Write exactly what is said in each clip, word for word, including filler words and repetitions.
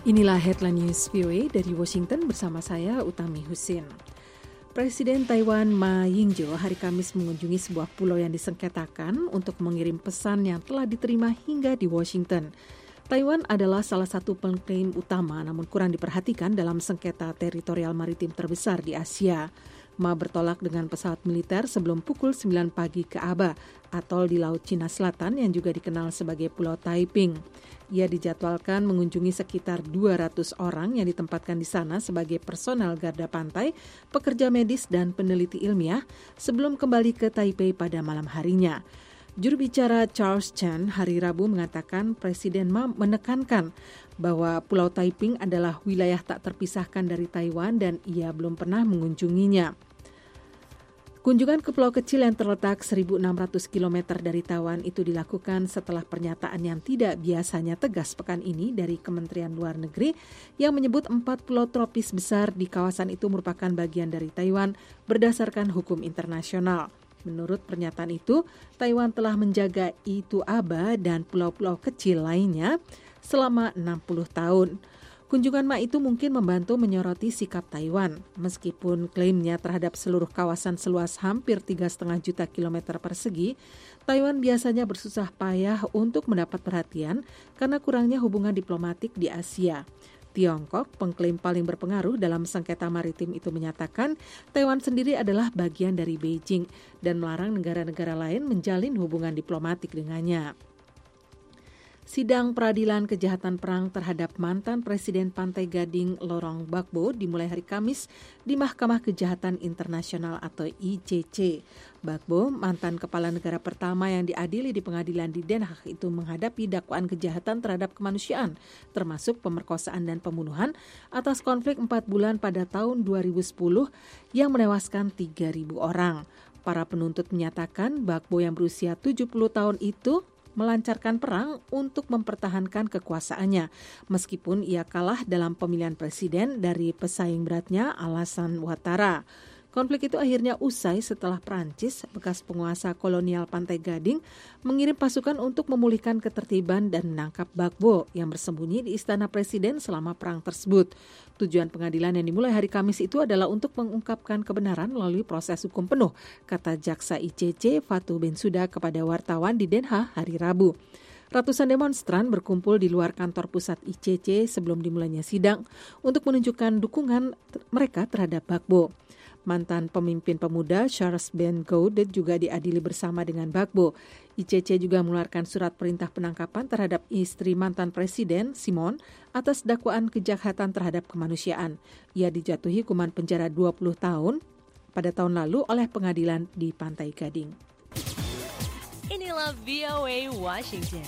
Inilah Headline News V O A dari Washington bersama saya Utami Husin. Presiden Taiwan Ma Ying-jeou hari Kamis mengunjungi sebuah pulau yang disengketakan untuk mengirim pesan yang telah diterima hingga di Washington. Taiwan adalah salah satu pengklaim utama namun kurang diperhatikan dalam sengketa teritorial maritim terbesar di Asia. Ma bertolak dengan pesawat militer sebelum pukul sembilan pagi ke Aba, atol di Laut Cina Selatan yang juga dikenal sebagai Pulau Taiping. Ia dijadwalkan mengunjungi sekitar dua ratus orang yang ditempatkan di sana sebagai personel garda pantai, pekerja medis dan peneliti ilmiah sebelum kembali ke Taipei pada malam harinya. Juru bicara Charles Chen hari Rabu mengatakan Presiden Ma menekankan bahwa Pulau Taiping adalah wilayah tak terpisahkan dari Taiwan dan ia belum pernah mengunjunginya. Kunjungan ke pulau kecil yang terletak seribu enam ratus kilometer dari Taiwan itu dilakukan setelah pernyataan yang tidak biasanya tegas pekan ini dari Kementerian Luar Negeri yang menyebut empat pulau tropis besar di kawasan itu merupakan bagian dari Taiwan berdasarkan hukum internasional. Menurut pernyataan itu, Taiwan telah menjaga Itu Aba dan pulau-pulau kecil lainnya selama enam puluh tahun. Kunjungan Ma itu mungkin membantu menyoroti sikap Taiwan, meskipun klaimnya terhadap seluruh kawasan seluas hampir tiga koma lima juta kilometer persegi, Taiwan biasanya bersusah payah untuk mendapat perhatian karena kurangnya hubungan diplomatik di Asia. Tiongkok, pengklaim paling berpengaruh dalam sengketa maritim itu menyatakan Taiwan sendiri adalah bagian dari Beijing dan melarang negara-negara lain menjalin hubungan diplomatik dengannya. Sidang peradilan kejahatan perang terhadap mantan Presiden Pantai Gading Laurent Gbagbo dimulai hari Kamis di Mahkamah Kejahatan Internasional atau I C C. Gbagbo, mantan kepala negara pertama yang diadili di pengadilan di Den Haag itu menghadapi dakwaan kejahatan terhadap kemanusiaan, termasuk pemerkosaan dan pembunuhan atas konflik empat bulan pada tahun dua ribu sepuluh yang menewaskan tiga ribu orang. Para penuntut menyatakan Gbagbo yang berusia tujuh puluh tahun itu melancarkan perang untuk mempertahankan kekuasaannya, meskipun ia kalah dalam pemilihan presiden dari pesaing beratnya Alassane Ouattara. Konflik itu akhirnya usai setelah Prancis, bekas penguasa kolonial Pantai Gading, mengirim pasukan untuk memulihkan ketertiban dan menangkap Gbagbo yang bersembunyi di istana presiden selama perang tersebut. Tujuan pengadilan yang dimulai hari Kamis itu adalah untuk mengungkapkan kebenaran melalui proses hukum penuh, kata Jaksa I C C Fatou Bensouda kepada wartawan di Den Haag hari Rabu. Ratusan demonstran berkumpul di luar kantor pusat I C C sebelum dimulainya sidang untuk menunjukkan dukungan mereka terhadap Gbagbo. Mantan pemimpin pemuda Charles Ben Gaudet juga diadili bersama dengan Gbagbo. I C C juga mengeluarkan surat perintah penangkapan terhadap istri mantan presiden Simone atas dakwaan kejahatan terhadap kemanusiaan. Ia dijatuhi hukuman penjara dua puluh tahun pada tahun lalu oleh pengadilan di Pantai Gading. Inilah V O A Washington.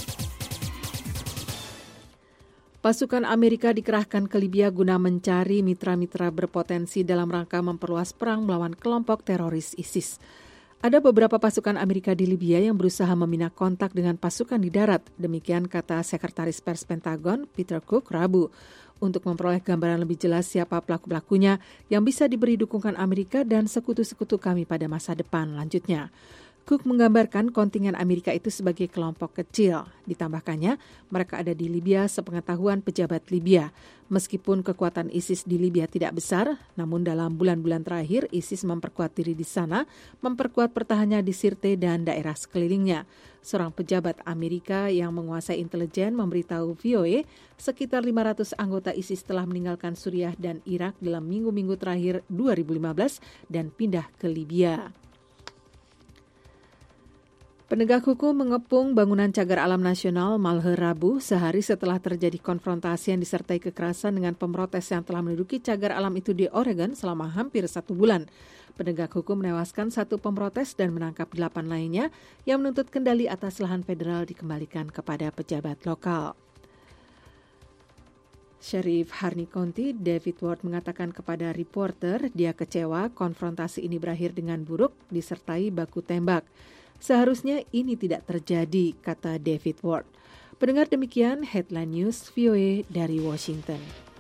Pasukan Amerika dikerahkan ke Libya guna mencari mitra-mitra berpotensi dalam rangka memperluas perang melawan kelompok teroris ISIS. Ada beberapa pasukan Amerika di Libya yang berusaha meminah kontak dengan pasukan di darat, demikian kata Sekretaris Pers Pentagon Peter Cook Rabu. Untuk memperoleh gambaran lebih jelas siapa pelaku-pelakunya yang bisa diberi dukungan Amerika dan sekutu-sekutu kami pada masa depan, lanjutnya. Cook menggambarkan kontingen Amerika itu sebagai kelompok kecil. Ditambahkannya, mereka ada di Libya sepengetahuan pejabat Libya. Meskipun kekuatan ISIS di Libya tidak besar, namun dalam bulan-bulan terakhir ISIS memperkuat diri di sana, memperkuat pertahanannya di Sirte dan daerah sekelilingnya. Seorang pejabat Amerika yang menguasai intelijen memberitahu V O A sekitar lima ratus anggota ISIS telah meninggalkan Suriah dan Irak dalam minggu-minggu terakhir dua ribu lima belas dan pindah ke Libya. Penegak hukum mengepung bangunan cagar alam nasional Malhe Rabu sehari setelah terjadi konfrontasi yang disertai kekerasan dengan pemrotes yang telah menduduki cagar alam itu di Oregon selama hampir satu bulan. Penegak hukum menewaskan satu pemrotes dan menangkap delapan lainnya yang menuntut kendali atas lahan federal dikembalikan kepada pejabat lokal. Sheriff Harney County, David Ward mengatakan kepada reporter dia kecewa konfrontasi ini berakhir dengan buruk disertai baku tembak. Seharusnya ini tidak terjadi, kata David Ward. Pendengar demikian Headline News V O A dari Washington.